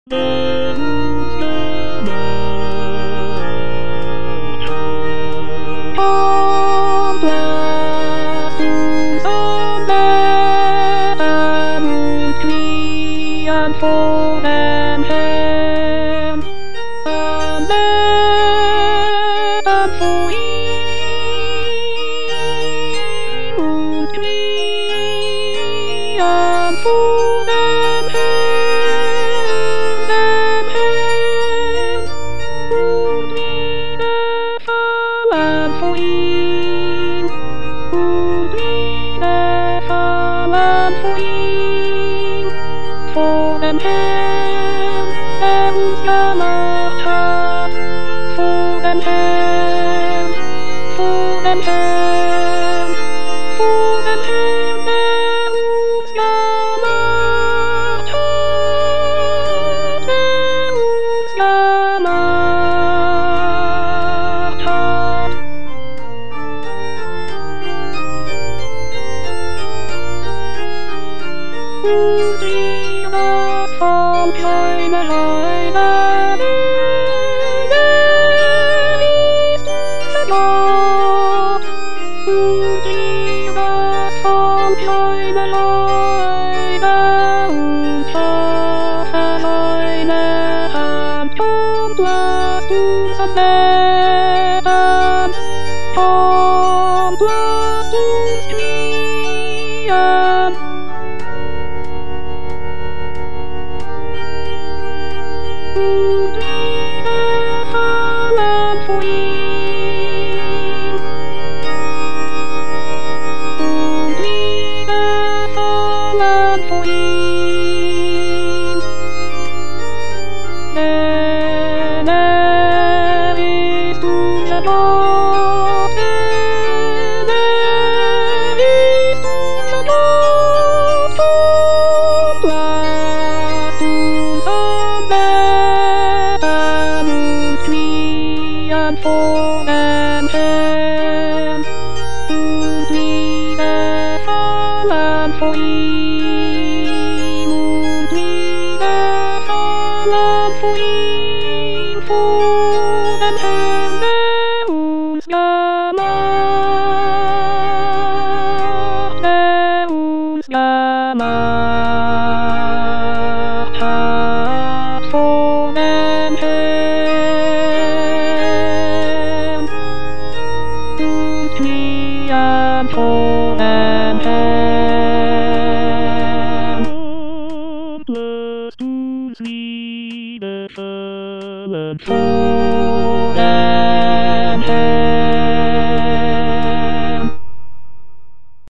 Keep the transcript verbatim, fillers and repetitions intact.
Full and hand, and then for him would be and full and hand, and hand would be never and for him would be never and for him. For them hem, there was Galahad. For them hem, for them hem, for them hem, there was Galahad. There was Galahad. Would from behind the line and there is the God who leads us from behind the line and half a line and come to us to submit and come to us to stream and would we never learn for him? Would we never learn for him? There, there is to the Lord, there, there is to the Lord, come to us to submit. And for them hand, would we never learn for him? Would we never learn for him? For them hand, there was Galahad, there was Galahad. For them hand, and for them hand. Plus two, three, the and for them.